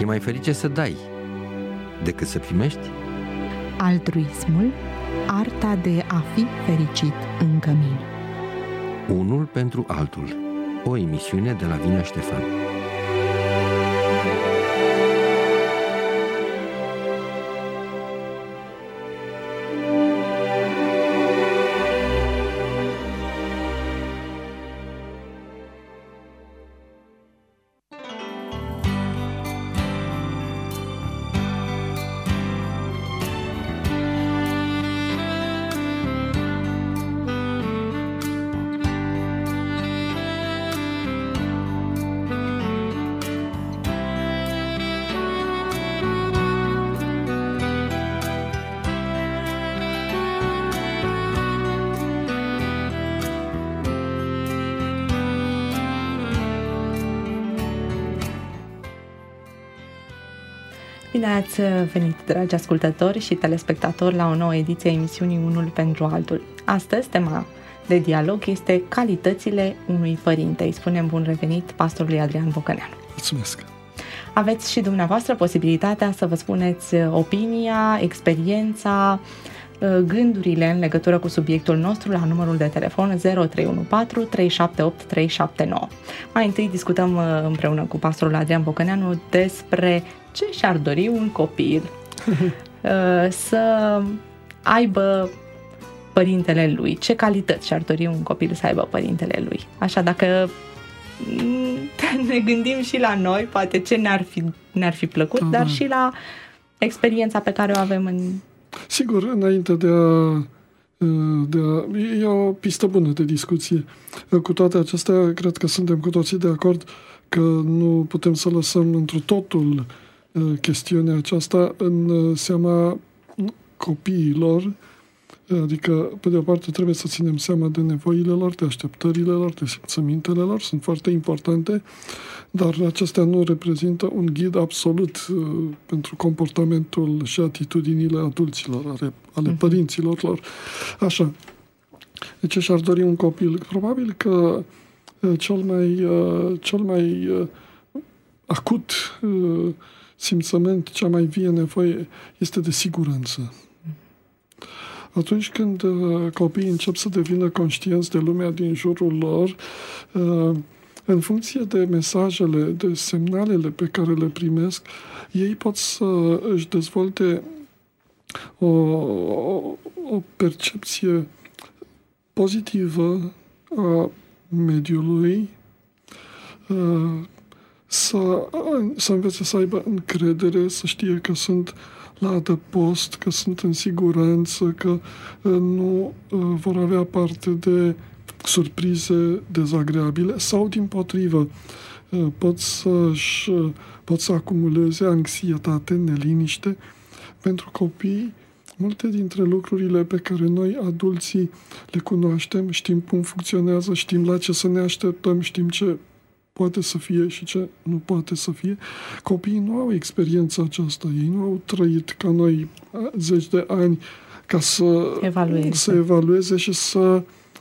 E mai ferice să dai decât să primești? Altruismul, arta de a fi fericit în cămin. Unul pentru altul. O emisiune de la Vina Ștefan. Bine ați venit, dragi ascultători și telespectatori, la o nouă ediție a emisiunii Unul pentru altul. Astăzi, tema de dialog este calitățile unui părinte. Îi spunem bun revenit pastorului Adrian Bocăneanu. Mulțumesc! Aveți și dumneavoastră posibilitatea să vă spuneți opinia, experiența, gândurile în legătură cu subiectul nostru la numărul de telefon 0314 378 379. Mai întâi discutăm împreună cu pastorul Adrian Bocăneanu despre ce și-ar dori un copil să aibă părintele lui, ce calități și-ar dori un copil să aibă părintele lui. Așa, dacă ne gândim și la noi, poate ce ne-ar fi plăcut, dar și la experiența pe care o avem în... Sigur, înainte de a e o pistă bună de discuție. Cu toate acestea, cred că suntem cu toții de acord că nu putem să lăsăm întru totul chestiunea aceasta în seama copiilor. Adică, pe de o parte, trebuie să ținem seama de nevoile lor, de așteptările lor, de simțămintele lor, sunt foarte importante, dar acestea nu reprezintă un ghid absolut pentru comportamentul și atitudinile adulților, ale părinților lor. Așa. De ce și-ar dori un copil? Probabil că cel mai acut simțământ, cea mai vie nevoie este de siguranță. Atunci când copiii încep să devină conștienți de lumea din jurul lor, în funcție de mesajele, de semnalele pe care le primesc, ei pot să își dezvolte o percepție pozitivă a mediului, să învețe să aibă încredere, să știe că sunt la adăpost, că sunt în siguranță, că nu vor avea parte de surprize dezagreabile sau, dimpotrivă, pot să acumuleze anxietate, neliniște. Pentru copii, multe dintre lucrurile pe care noi, adulții, le cunoaștem, știm cum funcționează, știm la ce să ne așteptăm, știm ce poate să fie și ce nu poate să fie. Copiii nu au experiența aceasta. Ei nu au trăit ca noi 10 de ani ca să evalueze și să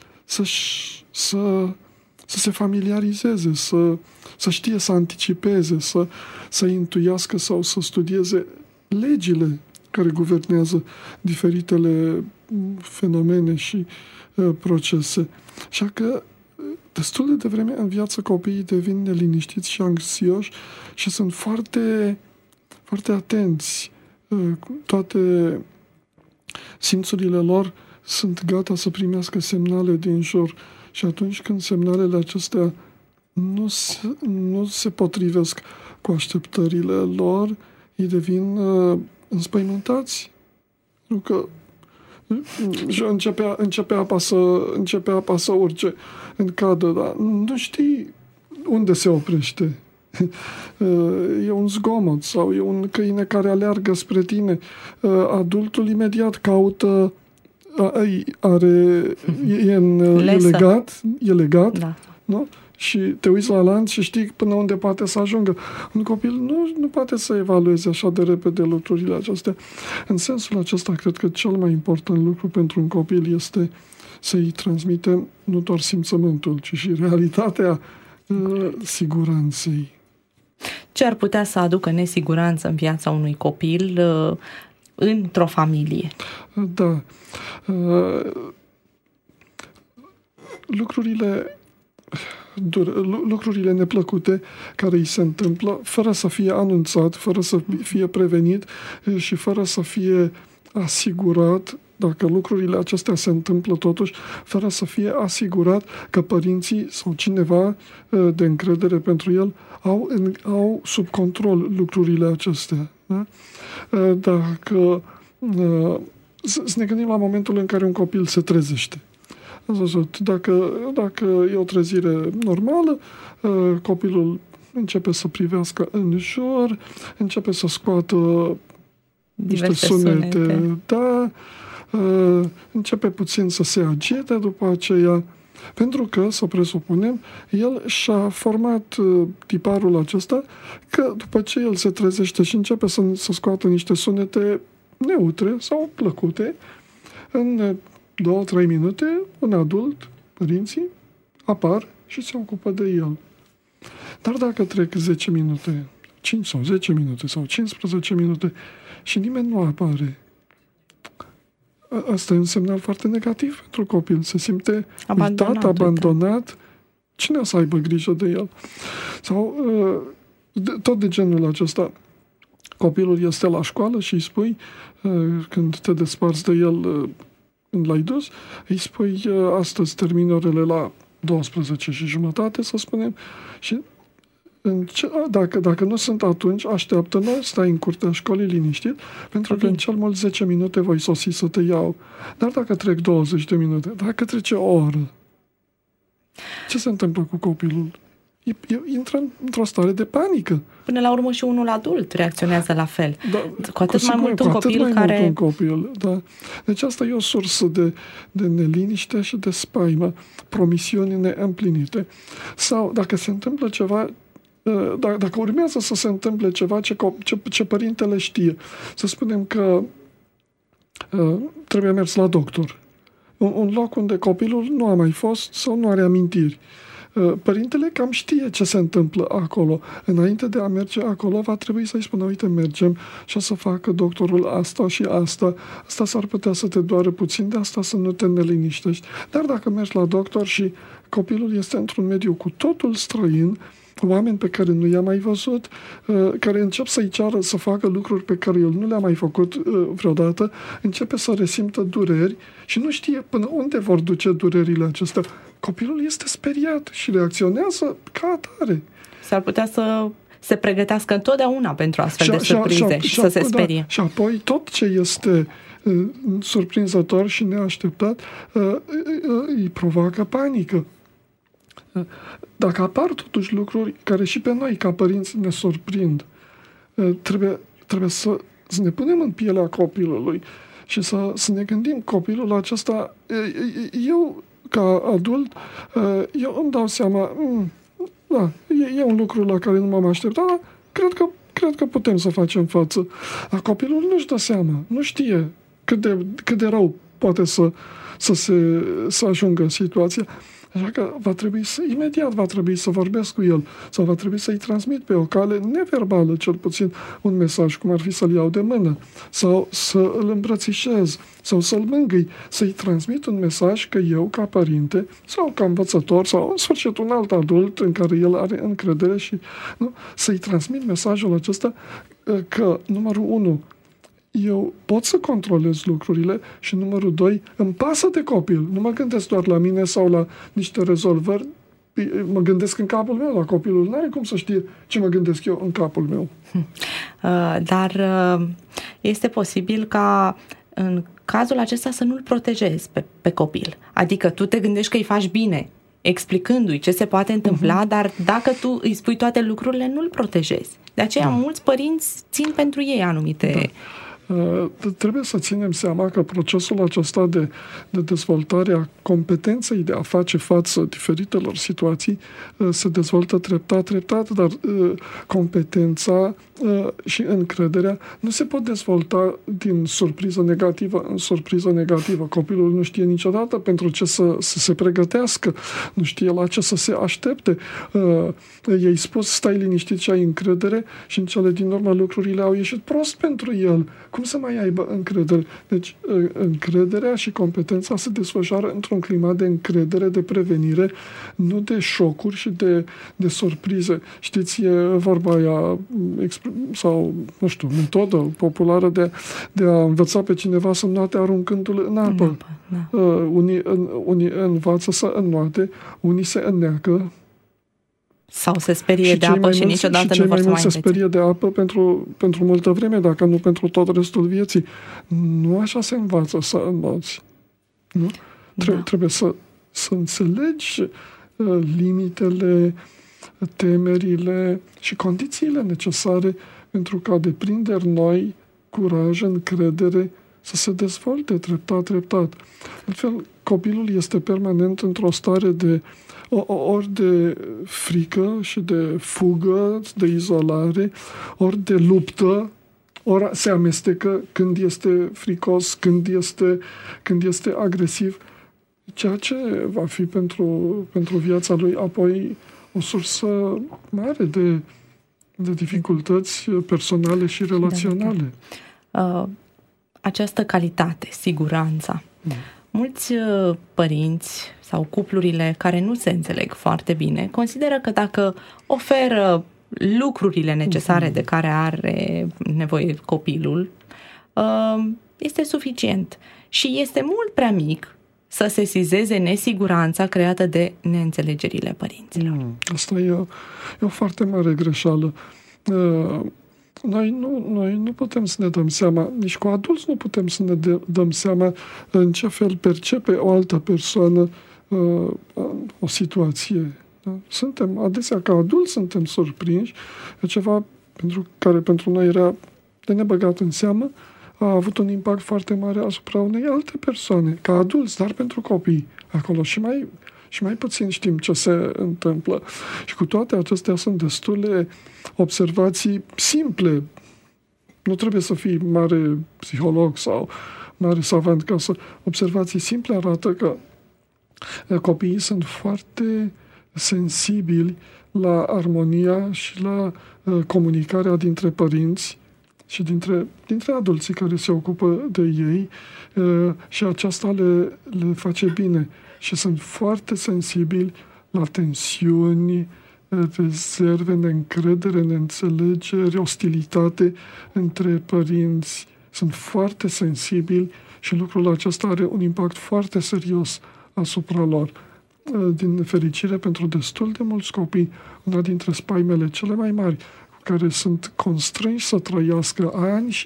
se familiarizeze, să știe să anticipeze, să intuiască sau să studieze legile care guvernează diferitele fenomene și procese. Așa că destul de devreme în viață copiii devin neliniștiți și anxioși și sunt foarte, foarte atenți. Toate simțurile lor sunt gata să primească semnale din jur. Și atunci când semnalele acestea nu se potrivesc cu așteptările lor, ei devin înspăimântați. Nu că începe apa să urce în cadă, dar nu știi unde se oprește. E un zgomot sau e un câine care aleargă spre tine. Adultul imediat caută, e legat, da. Nu? Și te uiți la lanț și știi până unde poate să ajungă. Un copil nu poate să evalueze așa de repede lucrurile acestea. În sensul acesta, cred că cel mai important lucru pentru un copil este să-i transmitem nu doar simțământul, ci și realitatea siguranței. ce ar putea să aducă nesiguranță în viața unui copil într-o familie. Da. Lucrurile neplăcute care îi se întâmplă fără să fie anunțat, fără să fie prevenit și fără să fie asigurat, dacă lucrurile acestea se întâmplă totuși, fără să fie asigurat că părinții sau cineva de încredere pentru el au sub control lucrurile acestea. Da? Dacă să ne gândim la momentul în care un copil se trezește. Dacă e o trezire normală, copilul începe să privească în jur, începe să scoată niște sunete. Da, începe puțin să se agite după aceea, pentru că, să presupunem, el și-a format tiparul acesta că după ce el se trezește și începe să scoată niște sunete neutre sau plăcute, în 2-3 minute, un adult, părinții, apar și se ocupă de el. Dar dacă trec 10 minute, 5 sau 10 minute sau 15 minute și nimeni nu apare, asta e un semnal foarte negativ pentru copil. Se simte uitat, abandonat. Cine o să aibă grijă de el? Sau tot de genul acesta. Copilul este la școală și îi spui, când te desparți de el, când l-ai dus, îi spui, astăzi termin orele la 12:30, să spunem, și dacă nu sunt atunci, așteaptă-mă, stai în curtea școlii liniștit, pentru că în cel mult 10 minute voi sosi să te iau. Dar dacă trec 20 de minute, dacă trece o oră, ce se întâmplă cu copilul? Intră într-o stare de panică. Până la urmă și unul adult reacționează la fel. Da, cu atât mai mult un copil care... Mult un copil, da. Deci asta e o sursă de neliniște și de spaimă, promisiuni neîmplinite. Sau dacă se întâmplă ceva, dacă urmează să se întâmple ceva ce părintele știe, să spunem că trebuie mers la doctor, un loc unde copilul nu a mai fost sau nu are amintiri. Părintele cam știe ce se întâmplă acolo. Înainte de a merge acolo, va trebui să-i spună, uite, mergem și o să facă doctorul asta și asta. Asta s-ar putea să te doară puțin, de asta să nu te neliniștești. Dar dacă mergi la doctor și copilul este într-un mediu cu totul străin, oameni pe care nu i-a mai văzut, care încep să-i ceară să facă lucruri pe care el nu le-a mai făcut vreodată, începe să resimtă dureri și nu știe până unde vor duce durerile acestea. Copilul este speriat și reacționează ca atare. S-ar putea să se pregătească întotdeauna pentru astfel de surprize și să se sperie. Da, și apoi tot ce este surprinzător și neașteptat îi provoacă panică. Dacă apar totuși lucruri care și pe noi ca părinți ne surprind, trebuie să ne punem în pielea copilului și să ne gândim, copilul acesta, eu ca adult, eu îmi dau seama, da, e un lucru la care nu m-am așteptat, dar cred că putem să facem față. Dar copilul nu-și dă seama, nu știe cât de rău poate să ajungă situația. Așa că imediat va trebui să vorbesc cu el sau va trebui să-i transmit pe o cale neverbală, cel puțin, un mesaj, cum ar fi să-l iau de mână sau să îl îmbrățișez sau să-l mângâi, să-i transmit un mesaj că eu, ca părinte sau ca învățător sau, în sfârșit, un alt adult în care el are încredere și să-i transmit mesajul acesta că, numărul 1, eu pot să controlez lucrurile și, numărul 2, îmi pasă de copil. Nu mă gândesc doar la mine sau la niște rezolvări, mă gândesc în capul meu la copilul. N-are cum să știe ce mă gândesc eu în capul meu. Dar este posibil ca în cazul acesta să nu-l protejezi pe copil. Adică tu te gândești că îi faci bine, explicându-i ce se poate întâmpla, dar dacă tu îi spui toate lucrurile, nu-l protejezi. De aceea mulți părinți țin pentru ei anumite Trebuie să ținem seama că procesul acesta de dezvoltare a competenței de a face față diferitelor situații se dezvoltă treptat, dar competența și încrederea nu se pot dezvolta din surpriză negativă în surpriză negativă. Copilul nu știe niciodată pentru ce să se pregătească, nu știe la ce să se aștepte. I-ai spus, stai liniștit și ai încredere, și în cele din urmă lucrurile au ieșit prost pentru el. Cum să mai aibă încredere? Deci, încrederea și competența se desfășoară într-un climat de încredere, de prevenire, nu de șocuri și de surprize. Știți, e vorba aia, sau, nu știu, metodă populară de a învăța pe cineva să înnoate aruncându-l în apă. Da. Unii învață să înnoate, unii se înneacă. Sau se sperie de apă și niciodată nu vor să mai se sperie de apă pentru multă vreme, dacă nu pentru tot restul vieții. Nu așa se învață să înnoți. Nu? Da. Trebuie să înțelegi limitele, temerile și condițiile necesare pentru ca deprinderi noi, curaj, încredere, să se dezvolte treptat. Altfel, copilul este permanent într-o stare ori de frică și de fugă, de izolare, ori de luptă, ori se amestecă când este fricos, când este agresiv, ceea ce va fi pentru viața lui apoi o sursă mare de dificultăți personale și relaționale. Această calitate, siguranța. Mulți părinți sau cuplurile care nu se înțeleg foarte bine consideră că dacă oferă lucrurile necesare de care are nevoie copilul, este suficient. Și este mult prea mic să sesizeze nesiguranța creată de neînțelegerile părinților. Asta e o foarte mare greșeală. Noi nu putem să ne dăm seama, nici cu adulți nu putem să ne dăm seama în ce fel percepe o altă persoană o situație. Da? Adesea ca adulți suntem surprinși de ceva care pentru noi era de nebăgat în seamă, a avut un impact foarte mare asupra unei alte persoane, ca adulți, dar pentru copii. Acolo și mai puțin știm ce se întâmplă. Și cu toate acestea sunt destule observații simple. Nu trebuie să fii mare psiholog sau mare savant ca să... Observații simple arată că copiii sunt foarte sensibili la armonia și la comunicarea dintre părinți și dintre adulții care se ocupă de ei, și aceasta le face bine. Și sunt foarte sensibili la tensiuni, rezerve, neîncredere, neînțelegeri, ostilitate între părinți. Sunt foarte sensibili și lucrul acesta are un impact foarte serios asupra lor. Din nefericire, pentru destul de mulți copii, una dintre spaimele cele mai mari care sunt constrânși să trăiască ani și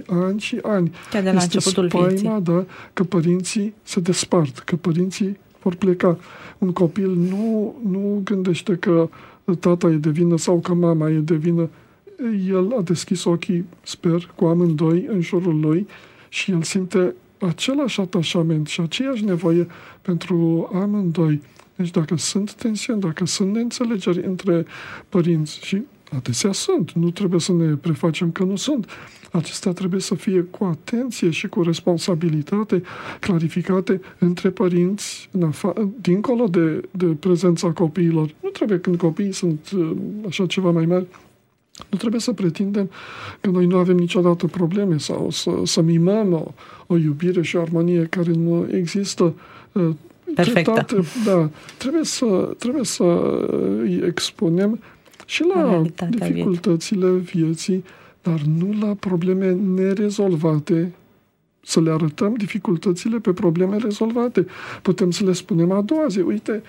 ani. Chiar de la începutul vieții. Da, că părinții se despart, că părinții vor pleca. Un copil nu gândește că tata e de vină sau că mama e de vină. El a deschis ochii, sper, cu amândoi în jurul lui și el simte același atașament și aceeași nevoie pentru amândoi. Deci dacă sunt tensiuni, dacă sunt neînțelegeri între părinți, și adesea sunt, nu trebuie să ne prefacem că nu sunt, acestea trebuie să fie cu atenție și cu responsabilitate clarificate între părinți, dincolo de prezența copiilor. Nu trebuie, când copiii sunt așa ceva mai mari, nu trebuie să pretindem că noi nu avem niciodată probleme sau să mimăm o iubire și o armonie care nu există. Perfectă. Da, trebuie să îi expunem și la dificultățile vieții, dar nu la probleme nerezolvate. Să le arătăm dificultățile pe probleme rezolvate. Putem să le spunem a doua zi. Uite,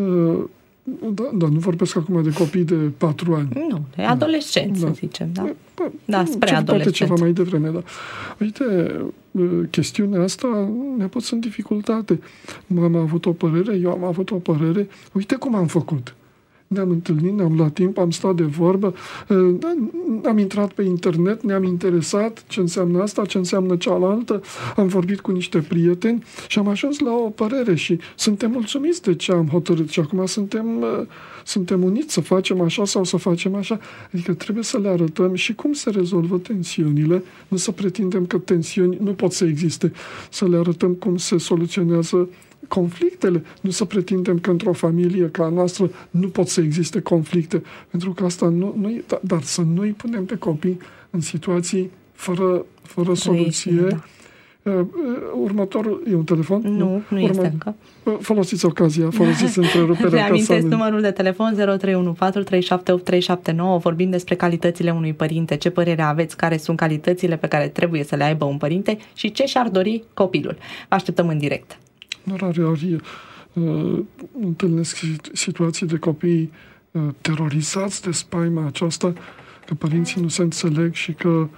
nu vorbesc acum de copii de 4 ani. Nu, de adolescenți, să zicem. Da, spre adolescenți. Poate ceva mai devreme, da. Uite, chestiunea asta ne-a pus în dificultate. Mama a avut o părere, eu am avut o părere. Uite cum am făcut. ne-am întâlnit, ne-am luat timp, am stat de vorbă, am intrat pe internet, ne-am interesat ce înseamnă asta, ce înseamnă cealaltă, am vorbit cu niște prieteni și am ajuns la o părere și suntem mulțumiți de ce am hotărât și acum suntem uniți să facem așa sau să facem așa. Adică trebuie să le arătăm și cum se rezolvă tensiunile, nu să pretindem că tensiuni nu pot să existe, să le arătăm cum se soluționează conflictele, nu să pretindem că într-o familie ca a noastră nu pot să existe conflicte, pentru că asta nu dar să nu îi punem pe copii în situații fără soluție. Următorul e un telefon? Nu este încă. Folosiți ocazia, folosiți întreruperea. Reamintesc numărul de telefon 0314 378 Vorbim despre calitățile unui părinte. Ce părere aveți? Care sunt calitățile pe care trebuie să le aibă un părinte și ce și-ar dori copilul? Vă așteptăm în direct. Rareori întâlnesc situații de copii terorizați de spaima aceasta, că părinții nu se înțeleg și că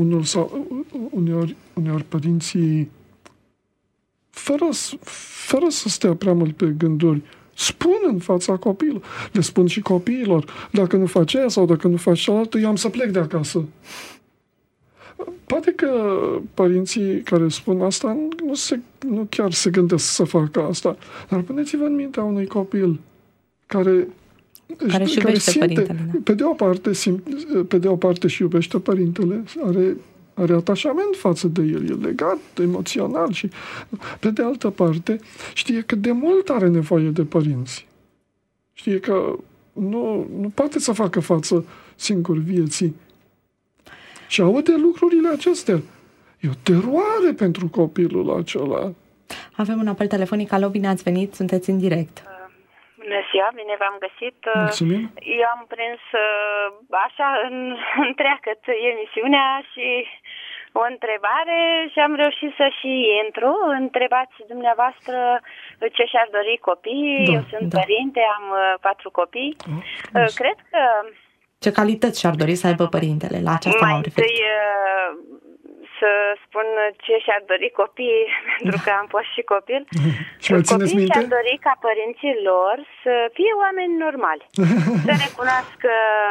uneori părinții, fără să stea prea mult pe gânduri, spun în fața copilului. Le spun și copiilor, dacă nu faci aia sau dacă nu faci cealaltă, eu am să plec de acasă. Poate că părinții care spun asta nu chiar se gândesc să facă asta, dar puneți-vă în mintea unui copil care simte, părintele, da. Pe de o parte și iubește părintele, are atașament față de el, e legat emoțional și pe de altă parte știe că de mult are nevoie de părinți. Știe că nu poate să facă față singur vieții. Și aude lucrurile acestea. E o teroare pentru copilul acela. Avem un apel telefonic. Alo, bine ați venit, sunteți în direct. Bună ziua, bine v-am găsit. Mulțumim. Eu am prins așa întreagăt emisiunea și o întrebare și am reușit să și intru. Întrebați dumneavoastră ce și-ar dori copiii. Eu sunt părinte, am 4 copii. Cred că... Ce calități și-ar dori să aibă părintele? La aceasta m-am referit. Să spun ce și-ar dori copiii, pentru că am fost și copil. Copiii și-ar dori ca părinții lor să fie oameni normali. Să recunoască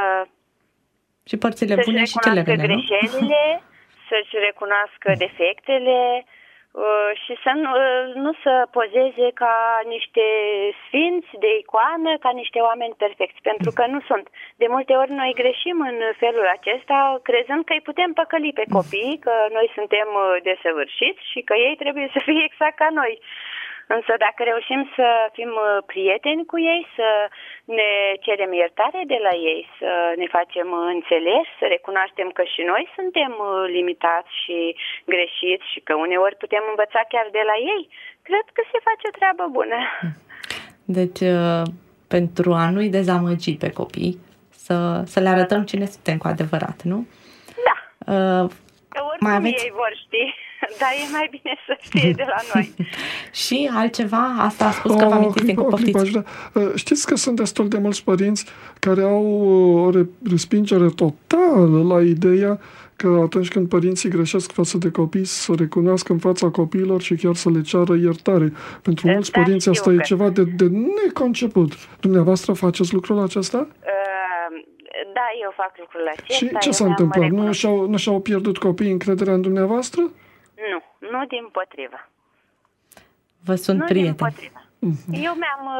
și părțile bune și cele rele, greșelile, să-și recunoască defectele și să nu să pozeze ca niște sfinți de icoană, ca niște oameni perfecți, pentru că nu sunt. De multe ori noi greșim în felul acesta, crezând că îi putem păcăli pe copii, că noi suntem desăvârșiți și că ei trebuie să fie exact ca noi. Însă dacă reușim să fim prieteni cu ei, să ne cerem iertare de la ei, să ne facem înțeleși, să recunoaștem că și noi suntem limitați și greșiți și că uneori putem învăța chiar de la ei, cred că se face o treabă bună. Deci, pentru a nu-i dezamăgi pe copii, să le arătăm cine suntem cu adevărat, nu? Da. Oricum ei vor ști. Dar e mai bine să știe de la noi. Și altceva? Asta a spus că vă amintiți din copoftiți. Știți că sunt destul de mulți părinți care au o respingere totală la ideea că atunci când părinții greșesc față de copii, să recunoască în fața copiilor și chiar să le ceară iertare. Pentru mulți părinți asta e ceva de neconceput. Dumneavoastră faceți lucrul acesta? Da, eu fac lucrul acesta. Și ce s-a întâmplat? Nu și-au pierdut copiii încrederea în dumneavoastră? Nu dimpotrivă. Vă sunt prieteni. Eu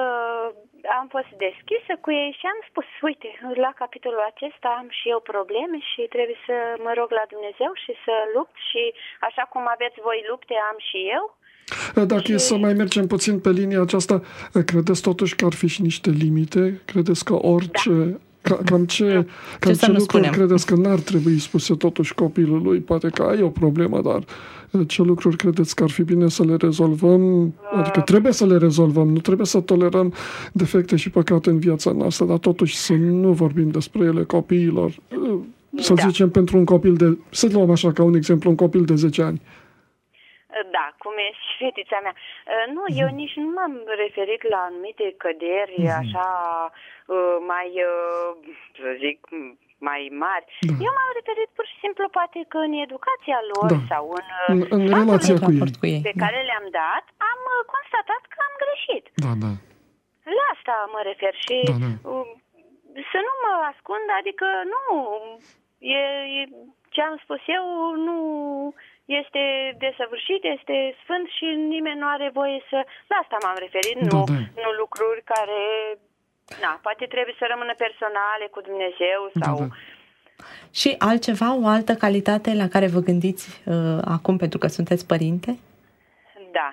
am fost deschisă cu ei și am spus, uite, la capitolul acesta am și eu probleme și trebuie să mă rog la Dumnezeu și să lupt și așa cum aveți voi lupte, am și eu. Dacă e să mai mergem puțin pe linia aceasta, credeți totuși că ar fi și niște limite? Credeți că orice... Da. Cam ce lucruri credeți că n-ar trebui spuse totuși copilului? Poate că ai o problemă, dar ce lucruri credeți că ar fi bine să le rezolvăm? Adică trebuie să le rezolvăm, nu trebuie să tolerăm defecte și păcate în viața noastră, dar totuși să nu vorbim despre ele copiilor. Să zicem pentru un copil să luăm așa ca un exemplu, un copil de 10 ani. Da, cum e și fetița mea. Nu, eu nici nu m-am referit la anumite căderi așa mai, să zic, mai mari. Da. Eu m-am referit pur și simplu poate că în educația lor sau în relația cu ei pe care le-am dat, am constatat că am greșit. Da. La asta mă refer și să nu mă ascund, adică nu, ce am spus eu nu este desăvârșit, este sfânt și nimeni nu are voie să... La asta m-am referit, nu lucruri care, poate trebuie să rămână personale cu Dumnezeu sau... Da. Și altceva, o altă calitate la care vă gândiți acum pentru că sunteți părinte? Da.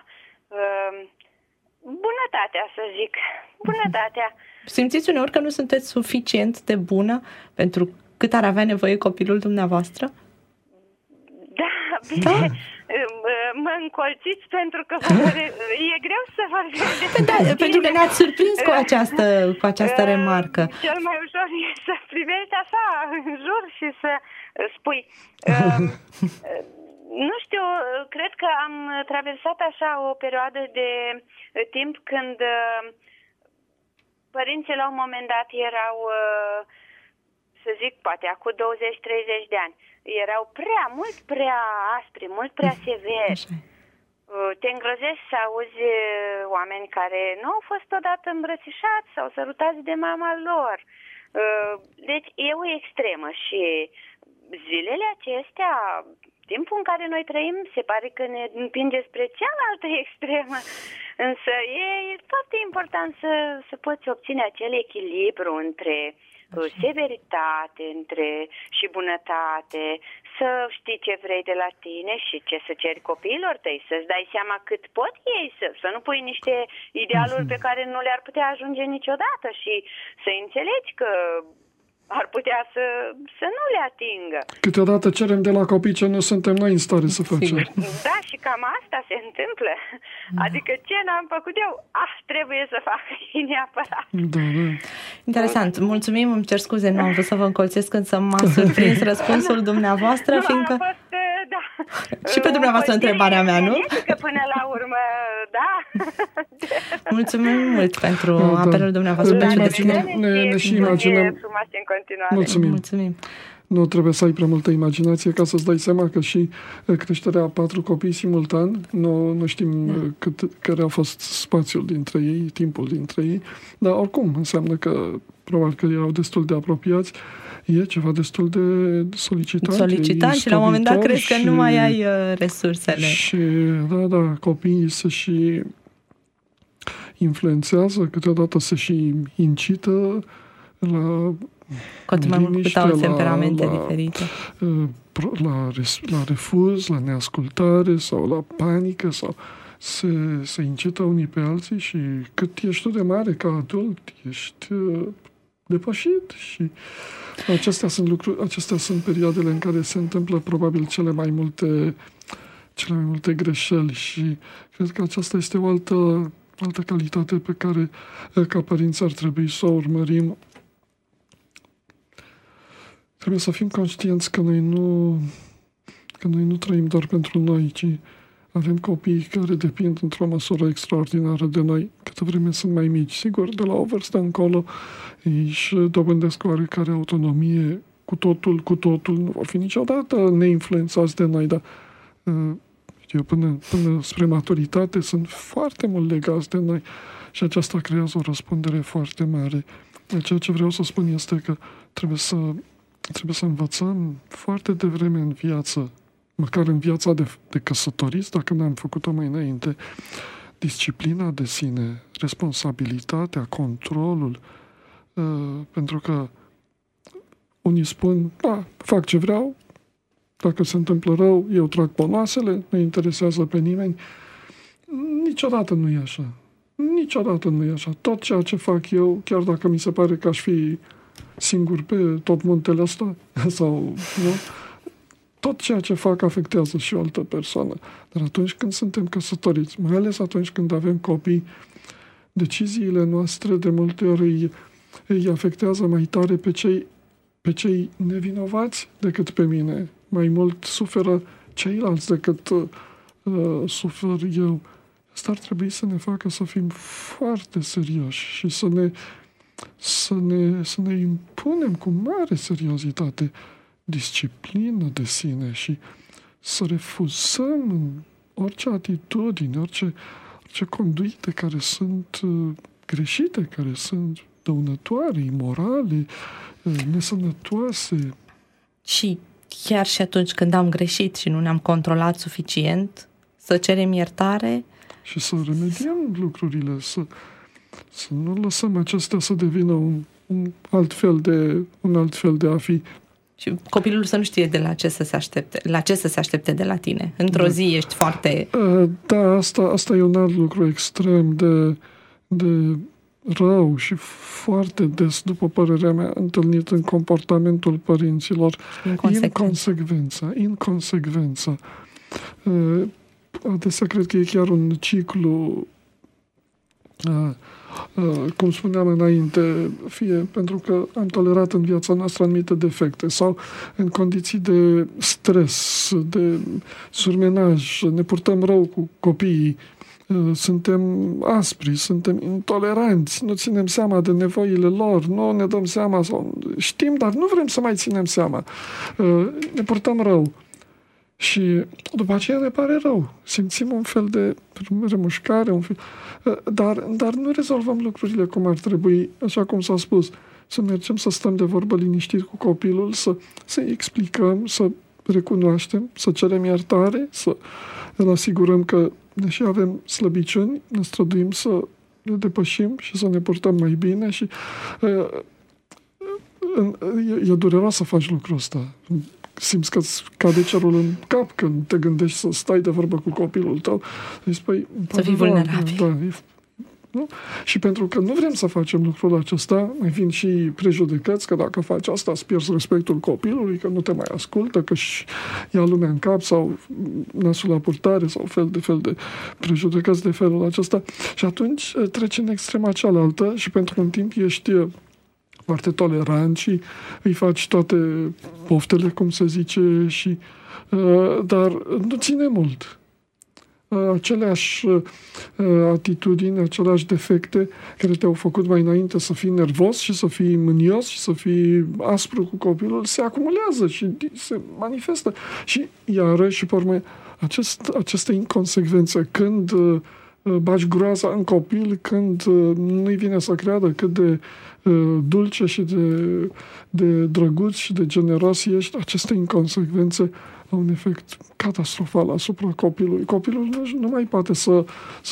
Bunătatea, să zic. Bunătatea. Simțiți uneori că nu sunteți suficient de bună pentru cât ar avea nevoie copilul dumneavoastră? Da, bine. Mă încolțiți pentru că e greu să vorbim. Da, pentru că ne-ați surprins cu această remarcă. Cel mai ușor e să privești așa în jur și să spui... Nu știu, cred că am traversat așa o perioadă de timp când părinții la un moment dat erau, să zic, poate acum 20-30 de ani, erau mult prea aspri, mult prea severi. Te îngrozești să auzi oameni care nu au fost odată îmbrățișați sau sărutați de mama lor. Deci e o extremă și zilele acestea... Timpul în care noi trăim se pare că ne împinge spre cealaltă extremă, însă e foarte important să poți obține acel echilibru între severitate și bunătate, să știi ce vrei de la tine și ce să ceri copiilor tăi, să-ți dai seama cât pot ei, să nu pui niște idealuri pe care nu le-ar putea ajunge niciodată și să înțelegi că ar putea să nu le atingă. Câteodată cerem de la copii ce nu suntem noi în stare să facem. Da, și cam asta se întâmplă. Adică ce n-am făcut eu, trebuie să fac neapărat. Da. Interesant. Mulțumim, îmi cer scuze, nu am vrut să vă încolțesc, însă m-a surprins răspunsul dumneavoastră, fiindcă... Și pe dumneavoastră întrebarea mea, nu? Că până la urmă, da. Mulțumim mult pentru apelul dumneavoastră. Ne și imaginăm. Mulțumim. Nu trebuie să ai prea multă imaginație ca să-ți dai seama că și creșterea a 4 copii simultan, nu știm care a fost spațiul dintre ei, timpul dintre ei, dar oricum înseamnă că probabil că erau destul de apropiați. E ceva destul de solicitant și la un moment dat crezi că nu mai ai resursele. Și copiii se și influențează, câteodată se și incită la temperamente diferite. La refuz, la neascultare sau la panică sau se incită unii pe alții și cât ești tu de mare ca adult, ești depășit și acestea sunt perioadele în care se întâmplă probabil cele mai multe greșeli și cred că aceasta este o altă calitate pe care ca părinți ar trebui să o urmărim. Trebuie să fim conștienți că noi nu trăim doar pentru noi, ci avem copii care depind într-o măsură extraordinară de noi, câtă vreme sunt mai mici. Sigur, de la o vârstă încolo își dobândesc oarecare autonomie, cu totul, nu vor fi niciodată neinfluențați de noi, dar până spre maturitate sunt foarte mult legați de noi și aceasta creează o răspundere foarte mare. Ceea ce vreau să spun este că trebuie să învățăm foarte devreme în viață, măcar în viața de căsătoriți, dacă n-am făcut-o mai înainte, disciplina de sine, responsabilitatea, controlul, pentru că unii spun, fac ce vreau, dacă se întâmplă rău, eu trag ponoasele, nu interesează pe nimeni. Niciodată nu e așa. Niciodată nu e așa. Tot ceea ce fac eu, chiar dacă mi se pare că aș fi singur pe tot muntele ăsta, sau nu, tot ceea ce fac afectează și o altă persoană. Dar atunci când suntem căsătoriți, mai ales atunci când avem copii, deciziile noastre de multe ori îi afectează mai tare pe cei nevinovați decât pe mine. Mai mult suferă ceilalți decât sufer eu. Asta ar trebui să ne facă să fim foarte serioși și să ne impunem cu mare seriozitate disciplină de sine și să refuzăm orice atitudini, orice conduite care sunt greșite, care sunt dăunătoare, imorale, nesănătoase. Și chiar și atunci când am greșit și nu ne-am controlat suficient, să cerem iertare și să remediem lucrurile, să nu lăsăm acestea să devină un alt fel de a fi. Și copilul să nu știe de la ce să se aștepte de la tine. Într-o zi ești foarte... Da, asta e un alt lucru extrem de rău și foarte des, după părerea mea, întâlnit în comportamentul părinților. Inconsecvența. Adesea cred că e chiar un ciclu, cum spuneam înainte, fie pentru că am tolerat în viața noastră anumite defecte sau în condiții de stres, de surmenaj, ne purtăm rău cu copiii, suntem aspri, suntem intoleranți, nu ținem seama de nevoile lor, nu ne dăm seama, sau știm, dar nu vrem să mai ținem seama. Ne purtăm rău. Și după aceea ne pare rău. Simțim un fel de remușcare, dar nu rezolvăm lucrurile cum ar trebui, așa cum s-a spus. Să mergem să stăm de vorbă liniștit cu copilul, să-i explicăm, să recunoaștem, să cerem iertare, să îl asigurăm că deși avem slăbiciuni, ne străduim să le depășim și să ne purtăm mai bine și e dureros să faci lucrul ăsta. Simți că cade cerul în cap când te gândești să stai de vorbă cu copilul tău. Să fii vulnerabil. Da, nu? Și pentru că nu vrem să facem lucrul acesta, mai vin și prejudecăți că dacă faci asta îți pierzi respectul copilului, că nu te mai ascultă, că își ia lumea în cap sau nasul la purtare sau fel de prejudecăți de felul acesta. Și atunci treci în extrema cealaltă și pentru un timp ești foarte tolerant și îi faci toate poftele, cum se zice, și dar nu ține mult. Aceleași atitudini, aceleași defecte care te-au făcut mai înainte să fii nervos și să fii mânios și să fii aspru cu copilul, se acumulează și se manifestă. Și iarăși, pe urmă, aceste inconsecvențe, când bagi groaza în copil, când nu-i vine să creadă cât de dulce și de drăguț și de generos ești, aceste inconsecvențe au un efect catastrofal asupra copilului. Copilul nu mai poate să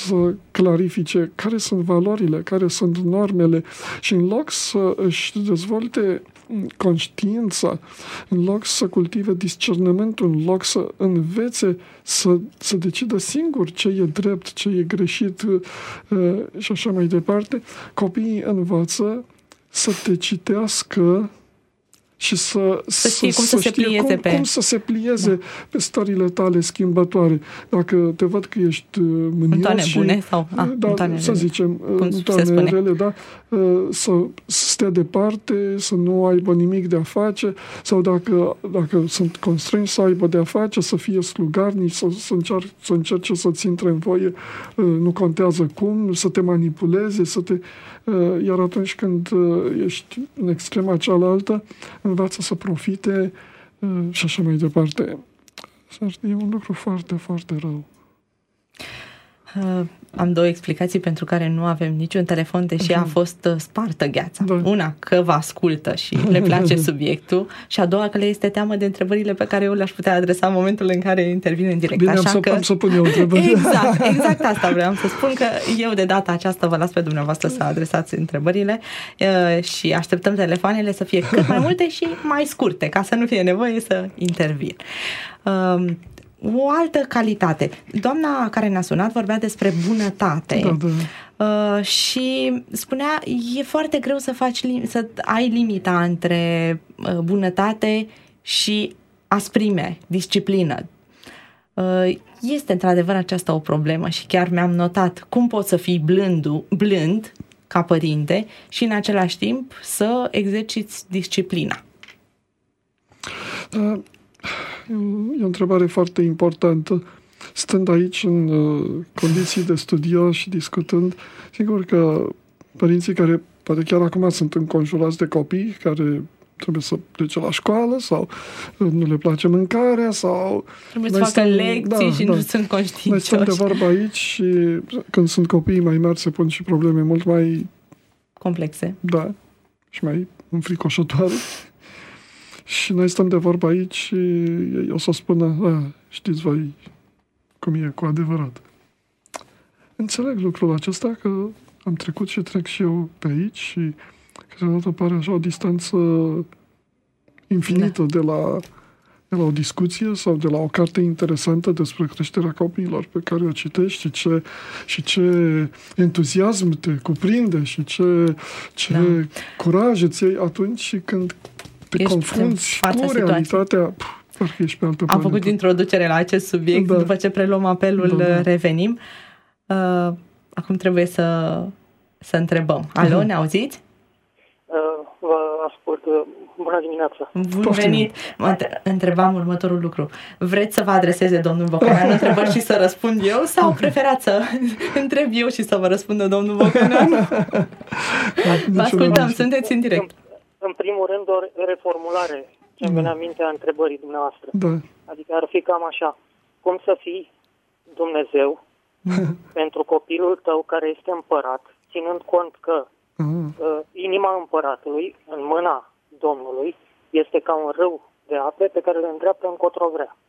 clarifice care sunt valorile, care sunt normele și în loc să își dezvolte conștiința, în loc să cultive discernământul, în loc să învețe să decidă singur ce e drept, ce e greșit și așa mai departe, copiii învață să te citească și să știe cum să se plieze pe stările tale schimbătoare. Dacă te văd că ești mânios și bune sau să zicem, în toane rele, da, să stea departe, să nu aibă nimic de a face, sau dacă sunt constrânși să aibă de a face, să fie slugarnici, să încerce să-ți intre în voie, nu contează cum, să te manipuleze, iar atunci când ești în extrema cealaltă, învață să profite și așa mai departe. E un lucru foarte, foarte rău. Am două explicații pentru care nu avem niciun telefon, deși a fost spartă gheața. Da. Una, că vă ascultă și le place subiectul, și a doua, că le este teamă de întrebările pe care eu le-aș putea adresa în momentul în care intervin în direct. Bine, am să pun eu întrebări. Exact asta vreau să spun, că eu de data aceasta vă las pe dumneavoastră să adresați întrebările și așteptăm telefoanele să fie cât mai multe și mai scurte, ca să nu fie nevoie să intervin. O altă calitate. Doamna care ne-a sunat vorbea despre bunătate. Da. Și spunea, e foarte greu să ai limita între bunătate și asprime, disciplină. Este într-adevăr aceasta o problemă și chiar mi-am notat cum poți să fii blând ca părinte și în același timp să exerciți disciplina. E o întrebare foarte importantă. Stând aici în condiții de studio și discutând, sigur că părinții care poate chiar acum sunt înconjurați de copii care trebuie să plece la școală sau nu le place mâncarea sau... Trebuie să facă lecții și nu sunt conștiincioși. Noi stăm de vorbă aici și când sunt copiii mai mari se pun și probleme mult mai complexe. Da, și mai înfricoșătoare. Și noi stăm de vorbă aici și ei o să spună, știți voi cum e cu adevărat. Înțeleg lucrul acesta, că am trecut și trec și eu pe aici și câteodată pare așa o distanță infinită de la o discuție sau de la o carte interesantă despre creșterea copiilor pe care o citești și ce entuziasm te cuprinde și ce curaj îți iei atunci când te confrunți cu realitatea. Parcă ești pe altă planetă. Am făcut introducere la acest subiect, după ce preluăm apelul, revenim. Acum trebuie să întrebăm. Alo, ne auziți? Vă ascult. Bună dimineața! Bun venit! Întrebam următorul lucru. Vreți să vă adreseze domnul Bocăneanu întrebări și să răspund eu sau preferați să întreb eu și să vă răspundă domnul Bocăneanu? Vă ascultăm, sunteți în direct. În primul rând, o reformulare ce-mi venea în mintea întrebării dumneavoastră. Da. Adică ar fi cam așa. Cum să fii Dumnezeu pentru copilul tău care este împărat, ținând cont că inima împăratului în mâna Domnului este ca un râu de ape pe care le îndreaptă încotro vrea.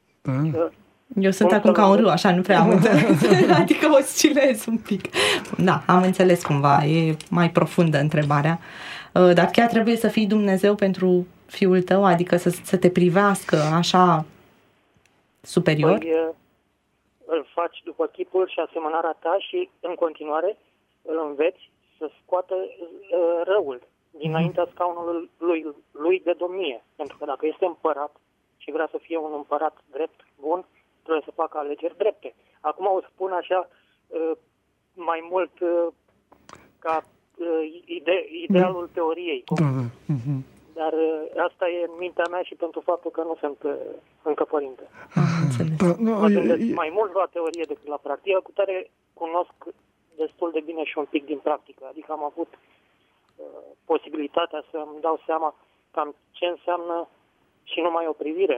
Eu sunt acum ca un râu, așa, nu prea am înțeles. Adică oscilez un pic. Da, am înțeles cumva, e mai profundă întrebarea. Dar chiar trebuie să fii Dumnezeu pentru fiul tău, adică să te privească așa superior? Păi, îl faci după chipul și asemănarea ta și în continuare îl înveți să scoată răul dinaintea scaunului lui de domnie. Pentru că dacă este împărat și vrea să fie un împărat drept, bun, trebuie să facă alegeri drepte. Acum o spun așa mai mult ca idealul teoriei. Da. Dar asta e în mintea mea și pentru faptul că nu sunt încă părinte. Mă gândesc mai mult la teorie decât la practică, cu care cunosc destul de bine și un pic din practică. Adică am avut posibilitatea să-mi dau seama cam ce înseamnă și numai o privire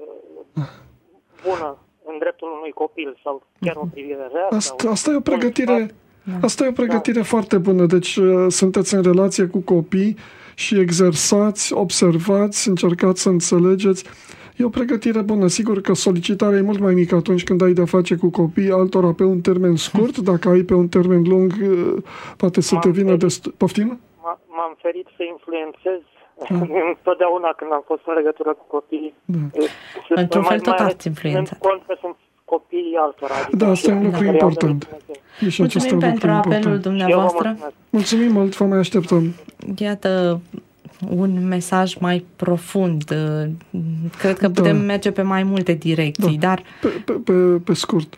bună în dreptul unui copil sau chiar o privire rea. Asta e o pregătire. Asta e o pregătire foarte bună. Deci sunteți în relație cu copii și exersați, observați, încercați să înțelegeți. E o pregătire bună. Sigur că solicitarea e mult mai mică atunci când ai de-a face cu copii, altora pe un termen scurt. Dacă ai pe un termen lung, poate să te vină destul. Poftim? M-am ferit să influențez întotdeauna când am fost în legătură cu copiii. Într-un fel tot ați influențat. Cont că sunt copiii altora. Da, asta e un lucru important. Mulțumim pentru apelul dumneavoastră. Mulțumim mult, vă mai așteptăm. Iată un mesaj mai profund. Cred că putem merge pe mai multe direcții, dar... Pe scurt.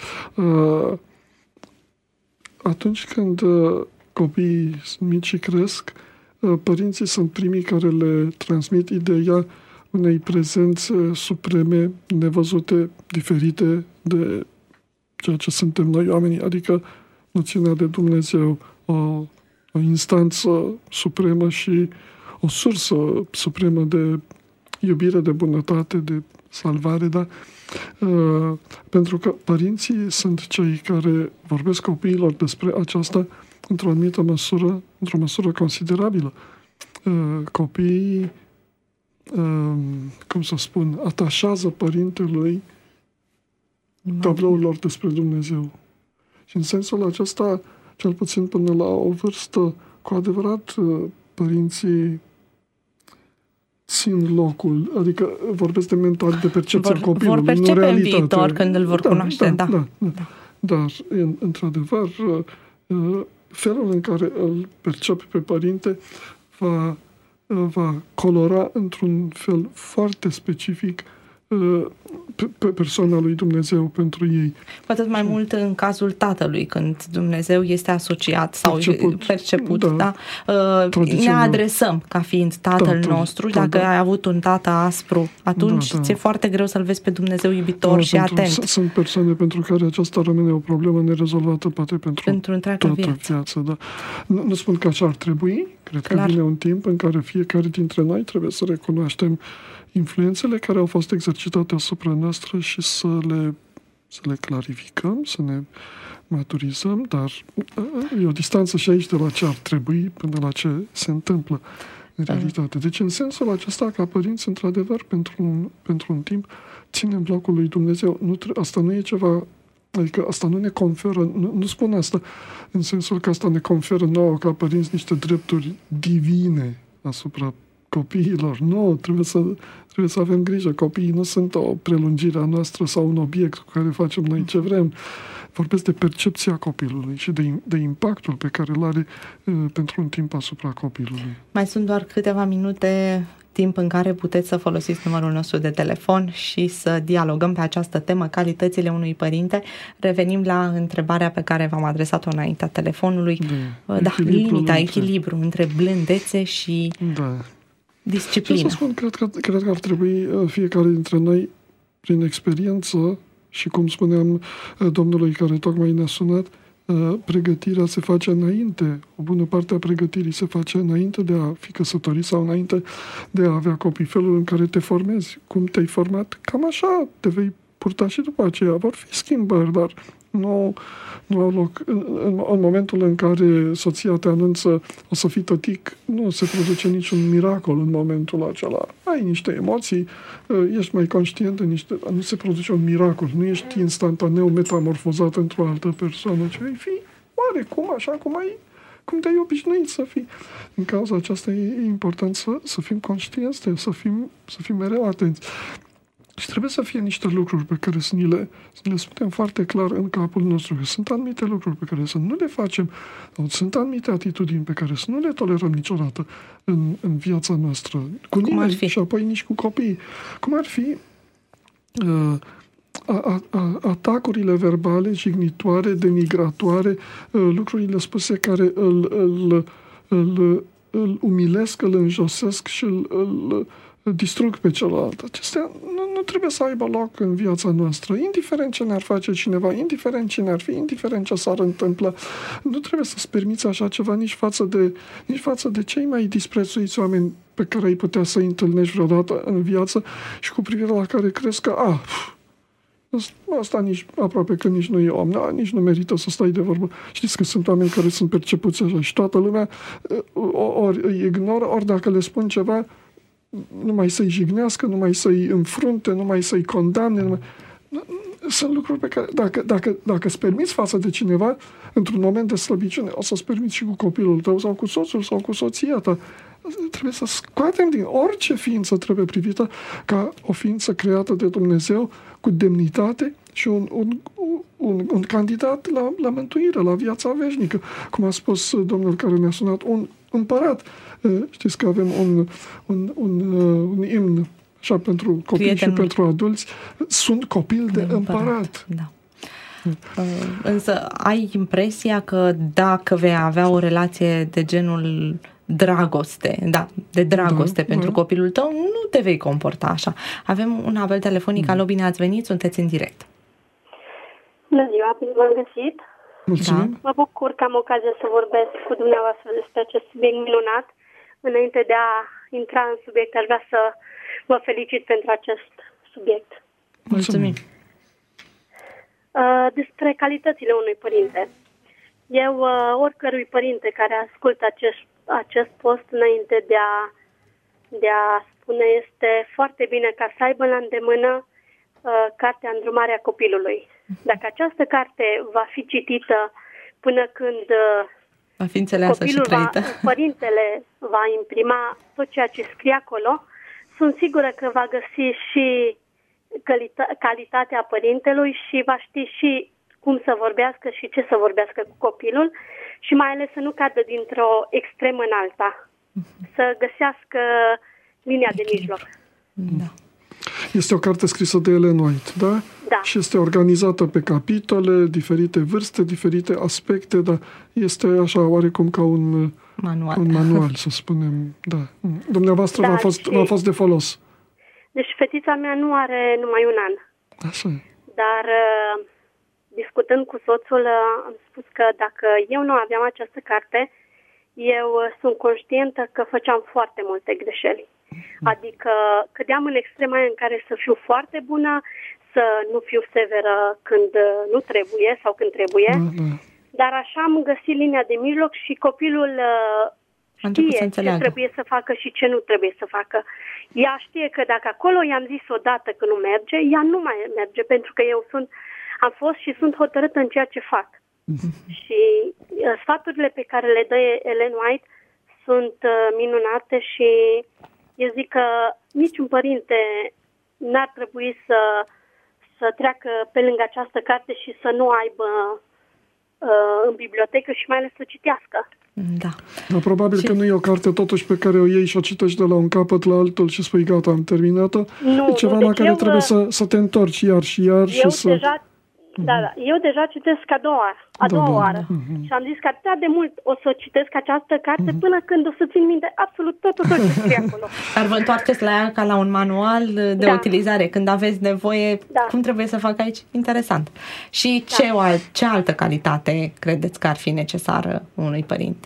Atunci când copiii sunt mici și cresc, părinții sunt primii care le transmit ideea unei prezențe supreme, nevăzute, diferite de ceea ce suntem noi oamenii, adică noțiunea de Dumnezeu, o instanță supremă și o sursă supremă de iubire, de bunătate, de salvare, da? Pentru că părinții sunt cei care vorbesc copiilor despre aceasta într-o anumită măsură, într-o măsură considerabilă. Copiii, cum să spun, atașează părintelui tabloul lor despre Dumnezeu. Și în sensul acesta, cel puțin până la o vârstă, cu adevărat, părinții țin locul, adică vorbesc de percepția copilului, vor percepe în viitor când îl vor cunoaște, da. Dar, într-adevăr, felul în care îl percep pe părinte va colora într-un fel foarte specific pe persoana lui Dumnezeu pentru ei. Cu atât mai mult în cazul tatălui, când Dumnezeu este asociat sau perceput. Da? Ne adresăm ca fiind tatăl nostru. Dacă ai avut un tată aspru, atunci ți-e foarte greu să-l vezi pe Dumnezeu iubitor și atent. Sunt persoane pentru care aceasta rămâne o problemă nerezolvată, poate pentru toată viața. Da. Nu spun că așa ar trebui. Cred că vine un timp în care fiecare dintre noi trebuie să recunoaștem influențele care au fost exercitate asupra noastră și să le clarificăm, să ne maturizăm, dar e o distanță și aici de la ce ar trebui până la ce se întâmplă în realitate. Deci, în sensul acesta, ca părinți, într-adevăr, pentru un timp, ținem locul lui Dumnezeu. Asta nu e ceva, adică asta nu ne conferă, nu spun asta în sensul că asta ne conferă nouă, ca părinți, niște drepturi divine asupra copiilor. Nu, trebuie să avem grijă. Copiii nu sunt o prelungire a noastră sau un obiect cu care facem noi ce vrem. Vorbesc de percepția copilului și de impactul pe care îl are pentru un timp asupra copilului. Mai sunt doar câteva minute, timp în care puteți să folosiți numărul nostru de telefon și să dialogăm pe această temă, calitățile unui părinte. Revenim la întrebarea pe care v-am adresat-o înaintea telefonului. Echilibru între blândețe și disciplină. Ce să spun, cred că ar trebui fiecare dintre noi, prin experiență, și cum spuneam domnului care tocmai ne-a sunat, pregătirea se face înainte. O bună parte a pregătirii se face înainte de a fi căsătorit sau înainte de a avea copii. Felul în care te formezi, cum te-ai format, cam așa te vei purta și după aceea. Vor fi schimbări, dar nu au loc. În momentul în care soția te anunță o să fii tătic, nu se produce niciun miracol în momentul acela. Ai niște emoții, ești mai conștient de nu se produce un miracol, nu ești instantaneu metamorfozat într-o altă persoană, ci ai fi oarecum așa cum te-ai obișnuit să fii. În cauza aceasta e important să fim conștienți, să fim mereu atenți. Și trebuie să fie niște lucruri pe care să ni le spunem foarte clar în capul nostru, că sunt anumite lucruri pe care să nu le facem, sau sunt anumite atitudini pe care să nu le tolerăm niciodată în viața noastră, cu nimeni și apoi nici cu copiii. Cum ar fi atacurile verbale, jignitoare, denigratoare, lucrurile spuse care îl umilesc, îl înjosesc și îl distrug pe celălalt. Acestea nu trebuie să aibă loc în viața noastră. Indiferent ce ne-ar face cineva, indiferent cine ar fi, indiferent ce s-ar întâmpla, nu trebuie să-ți permiți așa ceva nici față de cei mai disprețuiți oameni pe care ai putea să-i întâlnești vreodată în viață și cu privire la care crezi că asta aproape că nici nu e om, nici nu merită să stai de vorbă. Știți că sunt oameni care sunt percepuți așa și toată lumea ori îi ignoră, ori dacă le spun ceva, numai să-i jignească, numai să-i înfrunte, numai să-i condamne. Sunt lucruri pe care, dacă îți permiți față de cineva, într-un moment de slăbiciune, o să-ți permiți și cu copilul tău sau cu soțul sau cu soția ta. Trebuie să scoatem din orice ființă trebuie privită ca o ființă creată de Dumnezeu cu demnitate și un candidat la mântuire, la viața veșnică. Cum a spus domnul care ne-a sunat, un împărat. Știți că avem un imn așa pentru copii și pentru adulți. Sunt copil de împărat. Da. Însă ai impresia că dacă vei avea o relație de genul dragoste pentru copilul tău, nu te vei comporta așa. Avem un apel telefonic. Alo, bine ați venit, sunteți în direct. Bună ziua, bine v-am găsit. Mulțumim. Mă bucur că am ocazia să vorbesc cu dumneavoastră despre acest subiect minunat. Înainte de a intra în subiect, aș vrea să vă felicit pentru acest subiect. Mulțumim. Despre calitățile unui părinte. Eu, oricărui părinte care ascultă acest post înainte de a spune, este foarte bine ca să aibă la îndemână cartea Îndrumarea copilului. Dacă această carte va fi citită până când va fi înțeleasă și trăită, părintele va imprima tot ceea ce scrie acolo, sunt sigură că va găsi și calitatea părintelui și va ști și cum să vorbească și ce să vorbească cu copilul și mai ales să nu cadă dintr-o extremă în alta. Să găsească linia de mijloc. Da. Este o carte scrisă de Ellen White, da? Da. Și este organizată pe capitole, diferite vârste, diferite aspecte, dar este așa oarecum ca un manual, să spunem. Da. Dumneavoastră v-a fost de folos. Deci fetița mea nu are numai un an. Așa. Dar discutând cu soțul, am spus că dacă eu nu aveam această carte, eu sunt conștientă că făceam foarte multe greșeli. Adică cădeam în extrema în care să fiu foarte bună, să nu fiu severă când nu trebuie sau când trebuie, dar așa am găsit linia de mijloc și copilul știe ce trebuie să facă și ce nu trebuie să facă. Ea știe că dacă acolo i-am zis odată că nu merge, ea nu mai merge, pentru că eu am fost și sunt hotărâtă în ceea ce fac. Și sfaturile pe care le dă Ellen White sunt minunate și eu zic că niciun părinte n-ar trebui să treacă pe lângă această carte și să nu aibă în bibliotecă și mai ales să citească. Da. Dar probabil că nu e o carte totuși pe care o iei și o citești de la un capăt la altul și spui gata, am terminat-o. E ceva la care trebuie să te întorci iar și iar și să... Eu deja citesc a doua oară. Și am zis că atât de mult o să citesc această carte până când o să țin minte absolut tot ce scrie acolo. Dar vă întoarceți la ea ca la un manual de utilizare. Când aveți nevoie, cum trebuie să fac aici? Interesant. Și ce altă calitate credeți că ar fi necesară unui părinte?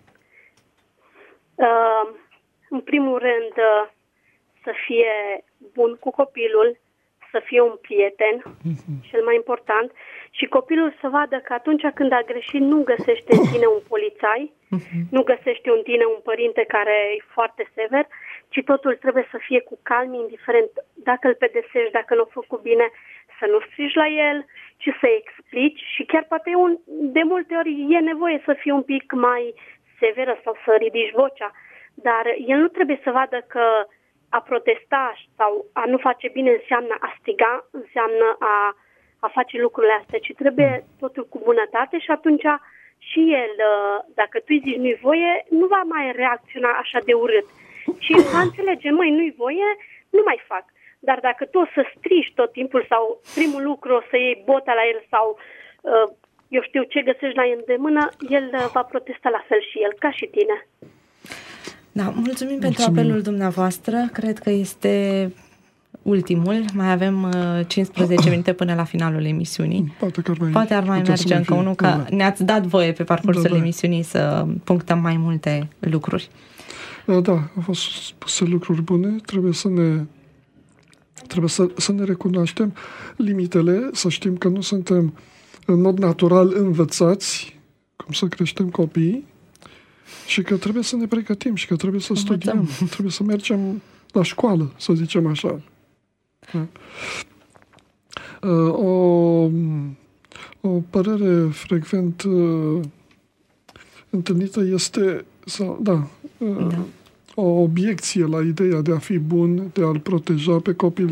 În primul rând, să fie bun cu copilul, să fie un prieten, cel mai important, și copilul să vadă că atunci când a greșit nu găsește în tine un polițai, nu găsește în tine un părinte care e foarte sever, ci totul trebuie să fie cu calm, indiferent dacă îl pedepsești, dacă nu a făcut bine, să nu strigi la el, ci să-i explici și chiar poate de multe ori e nevoie să fii un pic mai severă sau să ridici vocea, dar el nu trebuie să vadă că a protesta sau a nu face bine înseamnă a striga, înseamnă a face lucrurile astea, ci trebuie totul cu bunătate și atunci și el, dacă tu îi zici nu-i voie, nu va mai reacționa așa de urât. Și va înțelege, nu-i voie, nu mai fac. Dar dacă tu o să strigi tot timpul sau primul lucru o să iei bota la el sau eu știu ce găsești la el de mână, el va protesta la fel și el, ca și tine. Da, mulțumim pentru apelul dumneavoastră. Cred că este ultimul. Mai avem 15 minute până la finalul emisiunii. Poate ar mai merge încă unul, că ne-ați dat voie pe parcursul emisiunii să punctăm mai multe lucruri. Da, au fost spuse lucruri bune. Trebuie să ne recunoaștem limitele, să știm că nu suntem în mod natural învățați cum să creștem copiii și că trebuie să ne pregătim și că trebuie să studiem, trebuie să mergem la școală, să zicem așa. O părere frecvent întâlnită este o obiecție la ideea de a fi bun, de a-l proteja pe copil,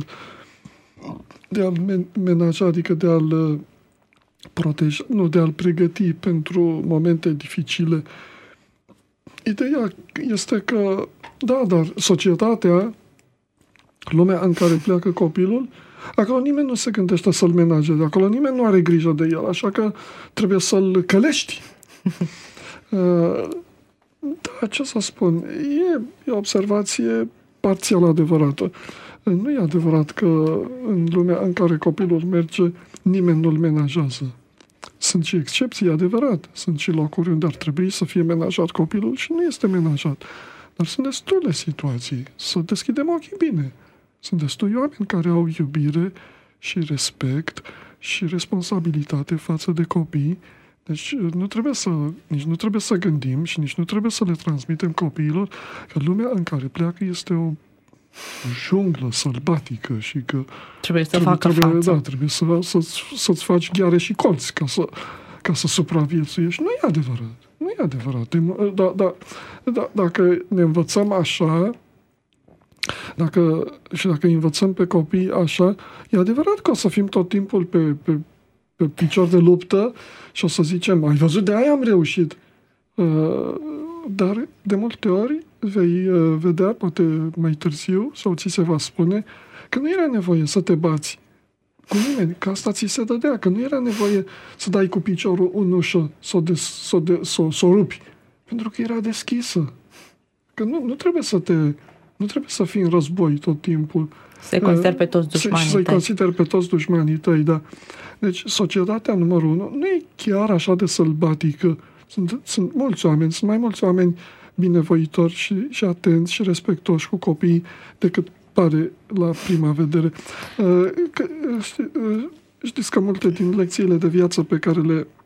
de a-l menaja, adică de a-l proteja, nu, de a-l pregăti pentru momente dificile. Ideea este că, dar societatea, lumea în care pleacă copilul, acolo nimeni nu se gândește să-l menajeze, acolo nimeni nu are grijă de el, așa că trebuie să-l călești. Da, ce să spun, e o observație parțial adevărată. Nu e adevărat că în lumea în care copilul merge, nimeni nu-l menajează. Sunt și excepții, adevărat. Sunt și locuri unde ar trebui să fie menajat copilul și nu este menajat. Dar sunt destule situații. Să deschidem ochii bine. Sunt destui oameni care au iubire și respect și responsabilitate față de copii. Deci nici nu trebuie să gândim și nici nu trebuie să le transmitem copiilor că lumea în care pleacă este o junglă sălbatică și că trebuie să facă față. Da, trebuie să-ți faci gheare și colți ca să supraviețuiești. Nu e adevărat. Nu e adevărat. Dacă ne învățăm așa, dacă învățăm pe copii așa, e adevărat că o să fim tot timpul pe picior de luptă și o să zicem, ai văzut, de aia am reușit. Dar de multe ori vei vedea, poate mai târziu, sau ți se va spune că nu era nevoie să te bați cu nimeni, că asta ți se dădea, că nu era nevoie să dai cu piciorul în ușă, să o rupi, pentru că era deschisă. Că nu trebuie să fii în război tot timpul. Să-i consideri pe toți dușmanii tăi. Să-i consideri pe toți dușmanii tăi, da. Deci, societatea numărul 1 nu e chiar așa de sălbatică. Sunt mulți oameni, sunt mai mulți oameni binevoitori și atenți și respectoși cu copiii decât pare la prima vedere. Știți că multe din lecțiile de viață pe care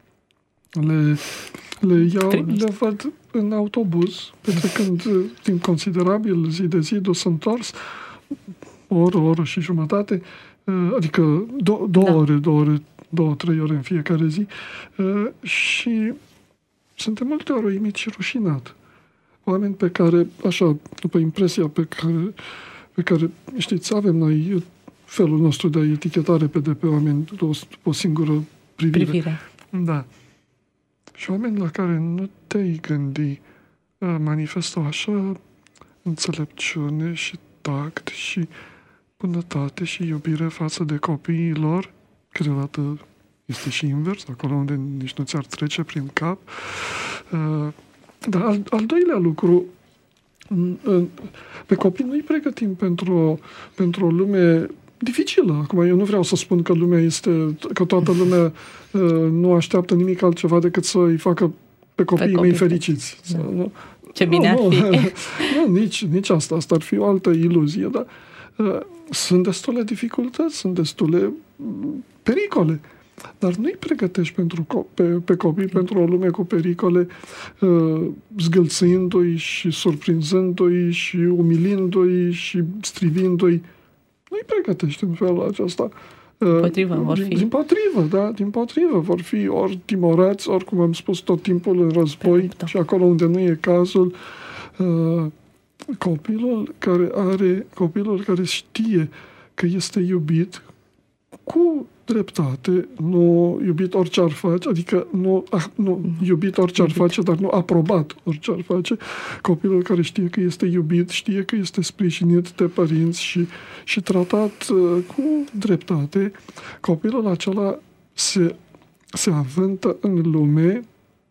le iau, le văd în autobuz, petrecând timp considerabil, zi de zi, dus întors, o oră și jumătate, adică două, 3 ore în fiecare zi, și sunt de multe ori uimit și rușinat. Oameni pe care, așa, după impresia pe care, știți, avem noi felul nostru de a eticheta repede pe oameni după o singură privire. Da. Și oameni la care nu te-ai gândi manifestă așa înțelepciune și tact și bunătate și iubire față de copiii lor, câteodată este și invers, acolo unde nici nu ți-ar trece prin cap. Dar al doilea lucru, pe copii nu-i pregătim pentru o lume dificilă. Acum, eu nu vreau să spun că că toată lumea nu așteaptă nimic altceva decât să îi facă pe copiii mei fericiți. Da. Nu? Ce bine ar fi. Nu, nici asta. Asta ar fi o altă iluzie, dar sunt destule dificultăți, sunt destule pericole. Dar nu-i pregătești pe copii pentru o lume cu pericole, zgâlțindu-i și surprinzându-i și umilindu-i și strivindu-i. Nu-i pregătești în felul acesta. Din potrivă, vor fi ori timorați, ori, cum am spus, tot timpul în război și acolo unde nu e cazul. Copilul care știe că este iubit cu dreptate, nu iubit orice ar face, adică nu iubit orice ar face, dar nu aprobat orice ar face. Copilul care știe că este iubit, știe că este sprijinit de părinți și tratat cu dreptate, copilul acela se avântă în lume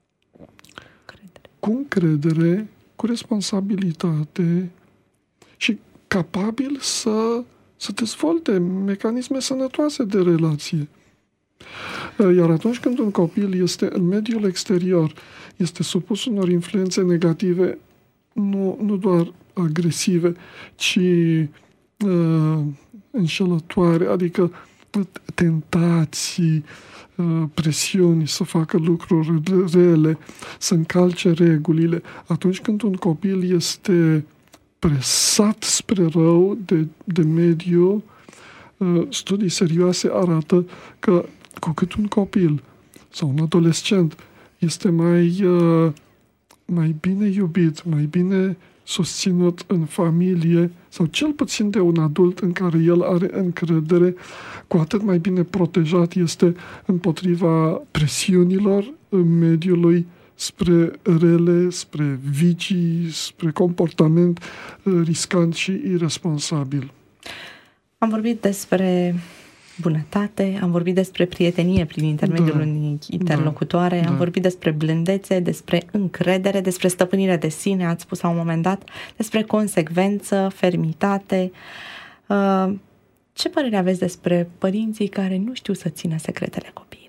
cu încredere, cu responsabilitate și capabil să dezvolte mecanisme sănătoase de relație. Iar atunci când un copil este în mediul exterior, este supus unor influențe negative, nu doar agresive, ci înșelătoare, adică tentații, presiuni să facă lucruri rele, să încalce regulile. Atunci când un copil este presat spre rău de mediu, studii serioase arată că cu cât un copil sau un adolescent este mai bine iubit, mai bine susținut în familie, sau cel puțin de un adult în care el are încredere, cu atât mai bine protejat este împotriva presiunilor mediului spre rele, spre vicii, spre comportament riscant și irresponsabil. Am vorbit despre bunătate, am vorbit despre prietenie prin intermediul unei interlocutoare, am vorbit despre blândețe, despre încredere, despre stăpânire de sine, ați spus la un moment dat, despre consecvență, fermitate. Ce părere aveți despre părinții care nu știu să țină secretele copiilor?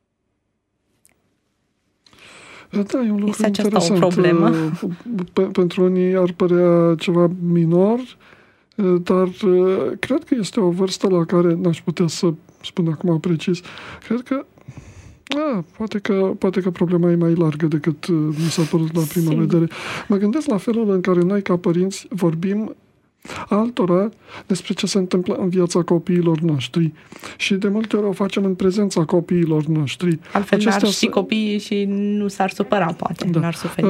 Da, e un lucru interesant. O problemă? Pentru unii ar părea ceva minor, dar cred că este o vârstă la care n-aș putea să spun acum precis. Cred că poate că problema e mai largă decât mi s-a părut la prima vedere. Mă gândesc la felul în care noi ca părinți vorbim altora despre ce se întâmplă în viața copiilor noștri și de multe ori o facem în prezența copiilor noștri. Altfel n-ar ști copiii și nu s-ar supăra, poate, n-ar suferi.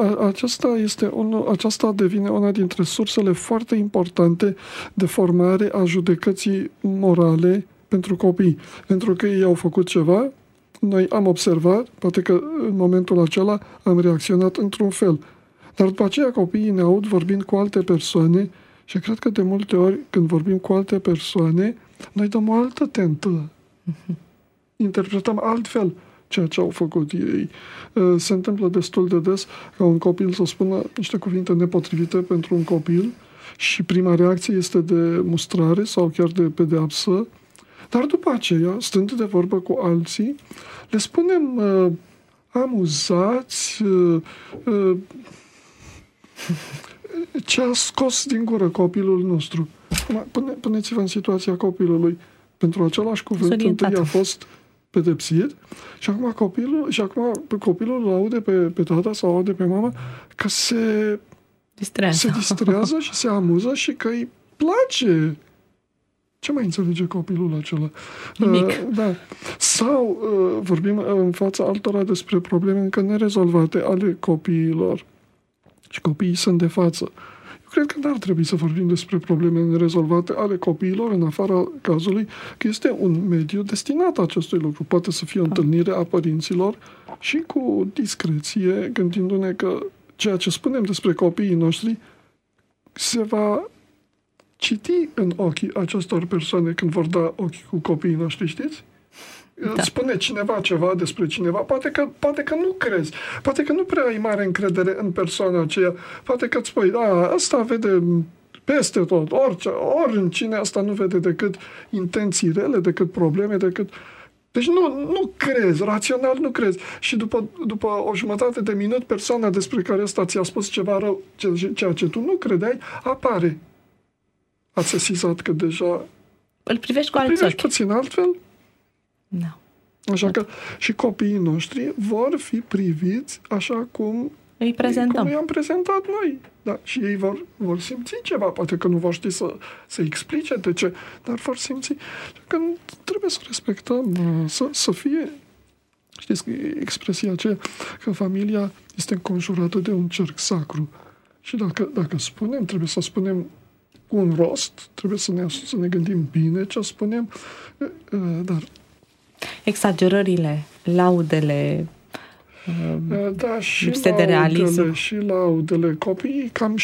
Aceasta devine una dintre sursele foarte importante de formare a judecății morale pentru copii. Pentru că ei au făcut ceva, noi am observat, poate că în momentul acela am reacționat într-un fel. Dar după aceea copiii ne aud vorbind cu alte persoane și cred că de multe ori când vorbim cu alte persoane, noi dăm o altă tentă. Interpretăm altfel ceea ce au făcut ei. Se întâmplă destul de des ca un copil să spună niște cuvinte nepotrivite pentru un copil și prima reacție este de mustrare sau chiar de pedeapsă, dar după aceea, stând de vorbă cu alții, le spunem amuzați, ce a scos din gură copilul nostru. Puneți-vă în situația copilului. Pentru același cuvânt, întâi a fost pedepsit și acum copilul îl aude pe tata sau aude pe mama că se distrează și se amuză și că îi place. Ce mai înțelege copilul acela? Da. Sau vorbim în fața altora despre probleme încă nerezolvate ale copiilor. Și copiii sunt de față. Eu cred că n-ar trebui să vorbim despre probleme nerezolvate ale copiilor, în afara cazului că este un mediu destinat acestui lucru. Poate să fie o întâlnire a părinților și cu discreție, gândindu-ne că ceea ce spunem despre copiii noștri se va citi în ochii acestor persoane când vor da ochii cu copiii noștri, știți? Da. Spune cineva ceva despre cineva, poate că nu crezi, poate că nu prea ai mare încredere în persoana aceea, poate că îți spui, asta vede peste tot, ori în cine asta nu vede decât intenții rele, decât probleme, decât... Deci nu crezi, rațional nu crezi. Și după o jumătate de minut, persoana despre care ăsta ți-a spus ceva rău, ceea ce tu nu credeai, apare. Ați sesizat că deja... Îl privești cu alți ochi. Puțin altfel? Da. Așa că și copiii noștri vor fi priviți așa cum i-am prezentat noi. Da. Și ei vor simți ceva. Poate că nu vor ști să explice de ce, dar vor simți. Că trebuie să respectăm, să fie... Știți expresia aceea că familia este înconjurată de un cerc sacru. Și dacă spunem, trebuie să spunem cu un rost, trebuie să ne gândim bine ce spunem, dar exagerările, laudele, lipse de realism. Și laudele. Copiii cam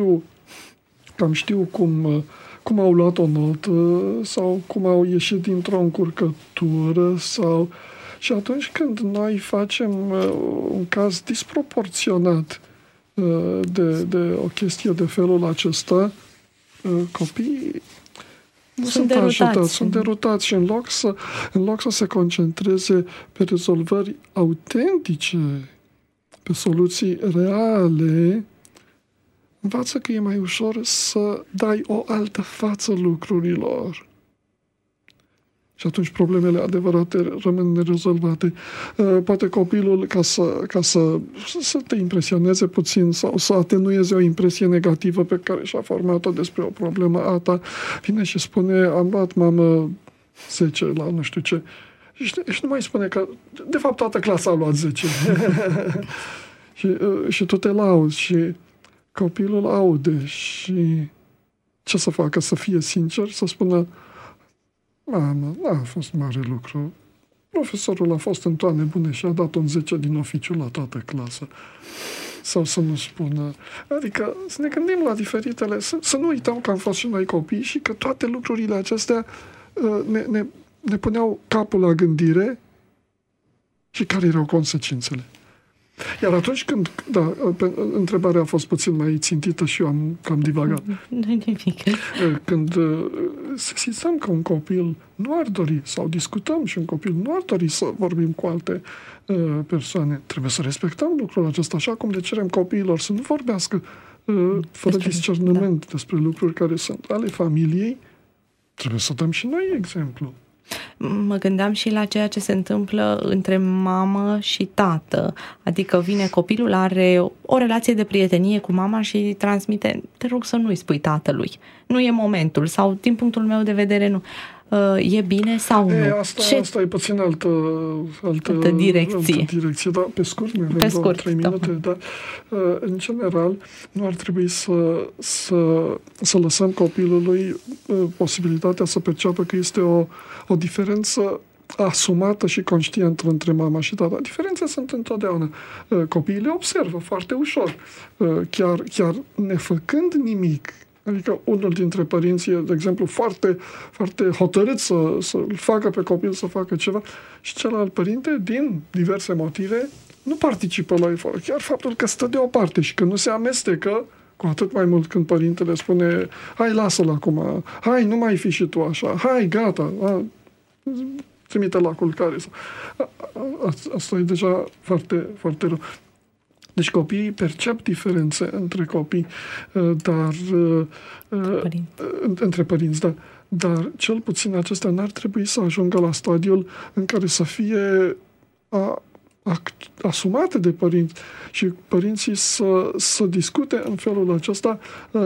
știu cum au luat o notă sau cum au ieșit dintr-o încurcătură și atunci când noi facem un caz disproporționat de o chestie de felul acesta, copiii nu sunt ajutați, sunt derutați și în loc să se concentreze pe rezolvări autentice, pe soluții reale, învață că e mai ușor să dai o altă față lucrurilor. Și atunci problemele adevărate rămân nerezolvate. Poate copilul, ca să te impresioneze puțin sau să atenueze o impresie negativă pe care și-a format-o despre o problemă a ta, vine și spune, am luat, mamă, 10 la nu știu ce. Și nu mai spune că, de fapt, toată clasa a luat 10. și tu te lauzi și copilul aude și ce să facă? Să fie sincer, să spună, mamă, n-a fost mare lucru. Profesorul a fost în toane bune și a dat un 10 din oficiu la toată clasa. Sau să nu spună. Adică să ne gândim la diferitele, să nu uităm că am fost și noi copii și că toate lucrurile acestea ne puneau capul la gândire și care erau consecințele. Iar atunci când, întrebarea a fost puțin mai țintită și eu am cam divagat. Când sesizăm că un copil nu ar dori, sau discutăm și un copil nu ar dori să vorbim cu alte persoane, trebuie să respectăm lucrul acesta, așa cum le cerem copiilor să nu vorbească fără discernământ despre lucruri care sunt ale familiei, trebuie să dăm și noi exemplu. Mă gândeam și la ceea ce se întâmplă între mamă și tată. Adică vine copilul, are o relație de prietenie cu mama și transmite, te rog să nu-i spui tatălui. Nu e momentul sau din punctul meu de vedere nu. E bine sau nu? Asta e puțin altă direcție. Dar pe scurt, mai avem 2-3 minute, dar în general nu ar trebui să lăsăm copilului posibilitatea să perceapă că este o diferență asumată și conștientă între mama și tata. Diferențe sunt întotdeauna. Copiii le observă foarte ușor. Chiar nefăcând nimic. Adică unul dintre părinții, de exemplu, foarte, foarte hotărât să-l facă pe copil să facă ceva și celălalt părinte, din diverse motive, nu participă la efort. Chiar faptul că stă deoparte și că nu se amestecă, cu atât mai mult când părintele spune, hai, lasă-l acum, hai, nu mai fi și tu așa, hai, gata, trimite la culcare. Asta e deja foarte, foarte rău. Deci copiii percep diferențe între copii, dar între părinți, dar cel puțin acestea n-ar trebui să ajungă la stadiul în care să fie asumate de părinți și părinții să discute în felul acesta.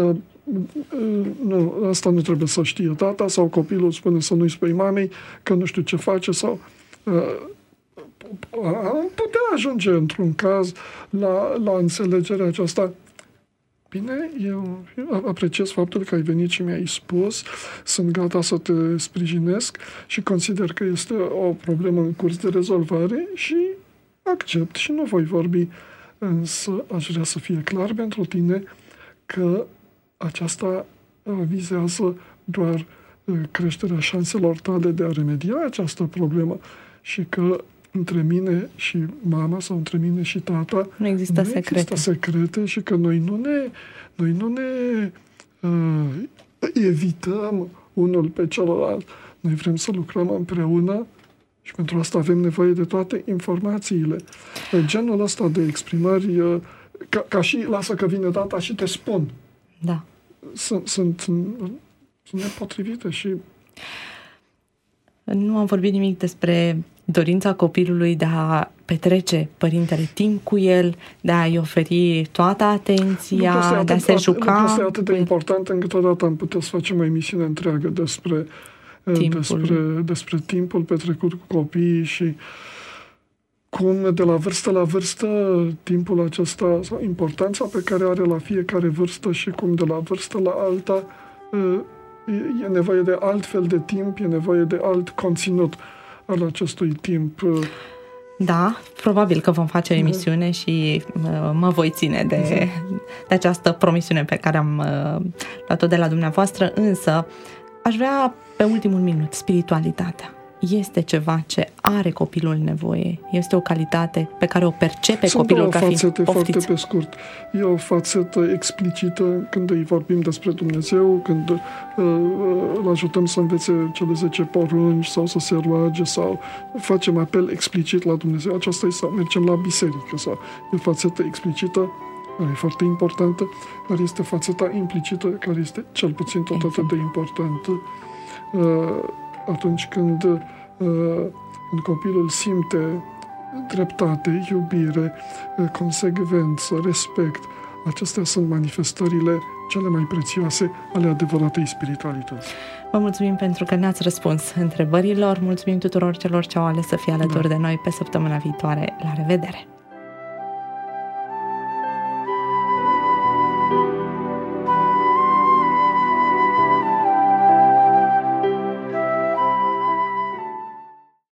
Nu, asta nu trebuie să știe tata, sau copilul spune să nu-i spui mamei că nu știu ce face, sau am putea ajunge într-un caz la înțelegerea aceasta. Bine, eu apreciez faptul că ai venit și mi-ai spus, sunt gata să te sprijinesc și consider că este o problemă în curs de rezolvare și accept și nu voi vorbi, însă aș vrea să fie clar pentru tine că aceasta vizează doar creșterea șanselor tale de a remedia această problemă și că între mine și mama sau între mine și tata nu există secrete și că noi nu ne evităm unul pe celălalt. Noi vrem să lucrăm împreună și pentru asta avem nevoie de toate informațiile. Genul ăsta de exprimări, ca și lasă că vine tata și te spun. Da. Sunt nepotrivite și... Nu am vorbit nimic despre dorința copilului de a petrece părintele timp cu el, de a-i oferi toată atenția, de a se juca. Lucrul este atât de important încât odată am putea să facem o emisiune întreagă despre timpul petrecut cu copiii și cum de la vârstă la vârstă timpul acesta, sau importanța pe care are la fiecare vârstă și cum de la vârstă la alta e nevoie de altfel de timp, e nevoie de alt conținut al acestui timp. Da, probabil că vom face o emisiune și mă voi ține de această promisiune pe care am luat-o de la dumneavoastră, însă aș vrea pe ultimul minut, spiritualitatea. Este ceva ce are copilul nevoie? Este o calitate pe care o percepe copilul ca fiind poftiți? Foarte pe scurt. E o fațetă explicită când îi vorbim despre Dumnezeu, când îl ajutăm să învețe cele 10 porunci sau să se roage sau facem apel explicit la Dumnezeu. Aceasta e să mergem la biserică. Sau e o fațetă explicită, care e foarte importantă, dar este fațeta implicită, care este cel puțin tot atât de importantă. Atunci când copilul simte dreptate, iubire, consecvență, respect, acestea sunt manifestările cele mai prețioase ale adevăratei spiritualități. Vă mulțumim pentru că ne-ați răspuns întrebărilor, mulțumim tuturor celor ce au ales să fie alături de noi pe săptămâna viitoare. La revedere!